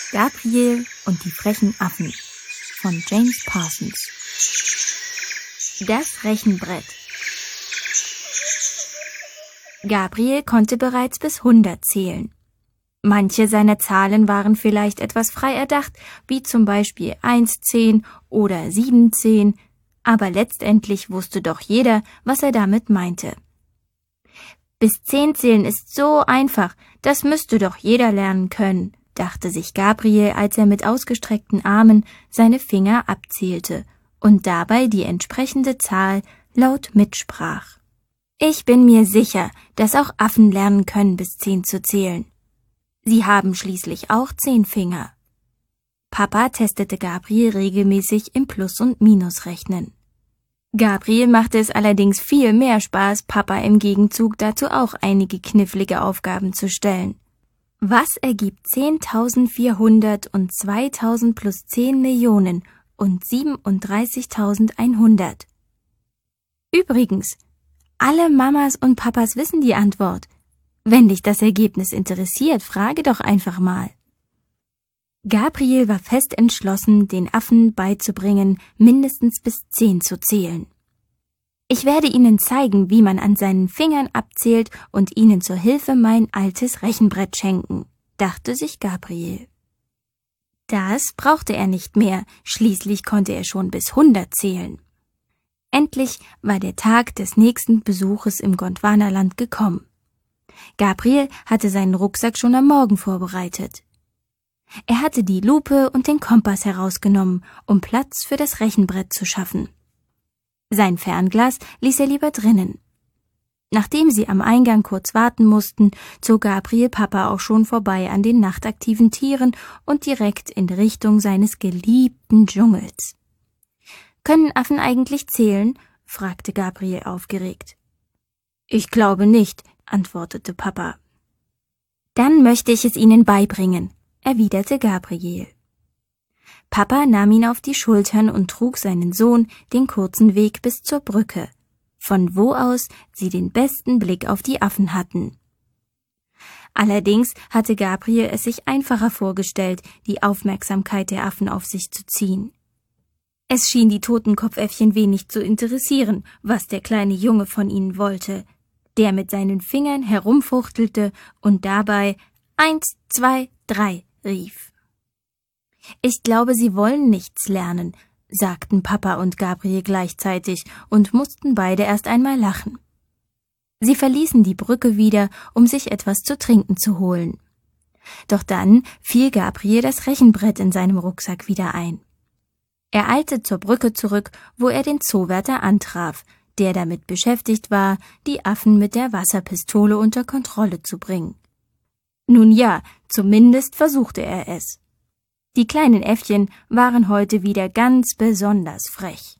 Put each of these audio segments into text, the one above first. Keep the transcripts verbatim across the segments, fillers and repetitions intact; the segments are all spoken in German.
Gabriel und die frechen Affen von James Parsons. Das Rechenbrett. Gabriel konnte bereits bis hundert zählen. Manche seiner Zahlen waren vielleicht etwas frei erdacht, wie zum Beispiel eins zehn oder sieben zehn, aber letztendlich wusste doch jeder, was er damit meinte. Bis zehn zählen ist so einfach, das müsste doch jeder lernen können, dachte sich Gabriel, als er mit ausgestreckten Armen seine Finger abzählte und dabei die entsprechende Zahl laut mitsprach. Ich bin mir sicher, dass auch Affen lernen können, bis zehn zu zählen. Sie haben schließlich auch zehn Finger. Papa testete Gabriel regelmäßig im Plus- und Minusrechnen. Gabriel machte es allerdings viel mehr Spaß, Papa im Gegenzug dazu auch einige knifflige Aufgaben zu stellen. Was ergibt zehntausendvierhundert und zweitausend plus zehn Millionen und siebenunddreißigtausendeinhundert? Übrigens, alle Mamas und Papas wissen die Antwort. Wenn dich das Ergebnis interessiert, frage doch einfach mal. Gabriel war fest entschlossen, den Affen beizubringen, mindestens bis zehn zu zählen. Ich werde ihnen zeigen, wie man an seinen Fingern abzählt und ihnen zur Hilfe mein altes Rechenbrett schenken, dachte sich Gabriel. Das brauchte er nicht mehr, schließlich konnte er schon bis hundert zählen. Endlich war der Tag des nächsten Besuches im Gondwanaland gekommen. Gabriel hatte seinen Rucksack schon am Morgen vorbereitet. Er hatte die Lupe und den Kompass herausgenommen, um Platz für das Rechenbrett zu schaffen. Sein Fernglas ließ er lieber drinnen. Nachdem sie am Eingang kurz warten mussten, zog Gabriel Papa auch schon vorbei an den nachtaktiven Tieren und direkt in Richtung seines geliebten Dschungels. »Können Affen eigentlich zählen?« fragte Gabriel aufgeregt. »Ich glaube nicht«, antwortete Papa. »Dann möchte ich es ihnen beibringen«, erwiderte Gabriel. Papa nahm ihn auf die Schultern und trug seinen Sohn den kurzen Weg bis zur Brücke, von wo aus sie den besten Blick auf die Affen hatten. Allerdings hatte Gabriel es sich einfacher vorgestellt, die Aufmerksamkeit der Affen auf sich zu ziehen. Es schien die Totenkopfäffchen wenig zu interessieren, was der kleine Junge von ihnen wollte, der mit seinen Fingern herumfuchtelte und dabei eins, zwei, drei rief. »Ich glaube, Sie wollen nichts lernen«, sagten Papa und Gabriel gleichzeitig und mussten beide erst einmal lachen. Sie verließen die Brücke wieder, um sich etwas zu trinken zu holen. Doch dann fiel Gabriel das Rechenbrett in seinem Rucksack wieder ein. Er eilte zur Brücke zurück, wo er den Zoowärter antraf, der damit beschäftigt war, die Affen mit der Wasserpistole unter Kontrolle zu bringen. Nun ja, zumindest versuchte er es. Die kleinen Äffchen waren heute wieder ganz besonders frech.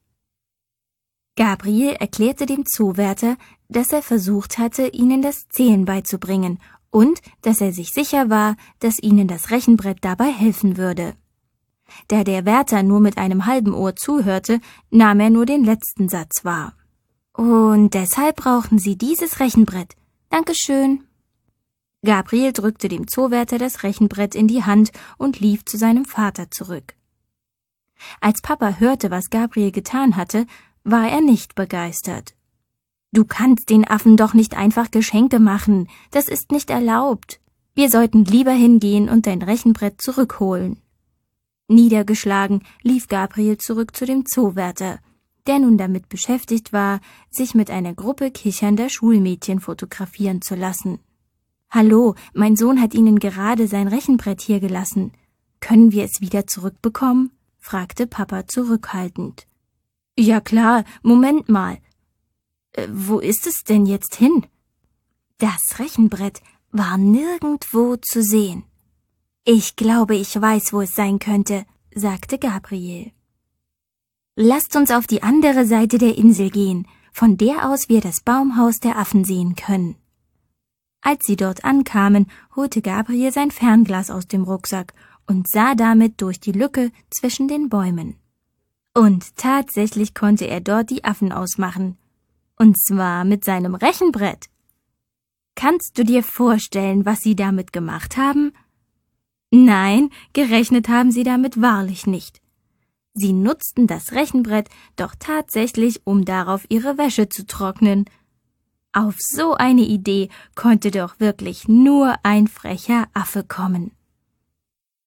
Gabriel erklärte dem Zoowärter, dass er versucht hatte, ihnen das Zählen beizubringen und dass er sich sicher war, dass ihnen das Rechenbrett dabei helfen würde. Da der Wärter nur mit einem halben Ohr zuhörte, nahm er nur den letzten Satz wahr. »Und deshalb brauchen Sie dieses Rechenbrett. Dankeschön.« Gabriel drückte dem Zoowärter das Rechenbrett in die Hand und lief zu seinem Vater zurück. Als Papa hörte, was Gabriel getan hatte, war er nicht begeistert. »Du kannst den Affen doch nicht einfach Geschenke machen, das ist nicht erlaubt. Wir sollten lieber hingehen und dein Rechenbrett zurückholen.« Niedergeschlagen lief Gabriel zurück zu dem Zoowärter, der nun damit beschäftigt war, sich mit einer Gruppe kichernder Schulmädchen fotografieren zu lassen. »Hallo, mein Sohn hat Ihnen gerade sein Rechenbrett hier gelassen. Können wir es wieder zurückbekommen?« fragte Papa zurückhaltend. »Ja klar, Moment mal. Äh, wo ist es denn jetzt hin?« Das Rechenbrett war nirgendwo zu sehen. »Ich glaube, ich weiß, wo es sein könnte«, sagte Gabriel. »Lasst uns auf die andere Seite der Insel gehen, von der aus wir das Baumhaus der Affen sehen können.« Als sie dort ankamen, holte Gabriel sein Fernglas aus dem Rucksack und sah damit durch die Lücke zwischen den Bäumen. Und tatsächlich konnte er dort die Affen ausmachen. Und zwar mit seinem Rechenbrett. Kannst du dir vorstellen, was sie damit gemacht haben? Nein, gerechnet haben sie damit wahrlich nicht. Sie nutzten das Rechenbrett doch tatsächlich, um darauf ihre Wäsche zu trocknen. Auf so eine Idee konnte doch wirklich nur ein frecher Affe kommen.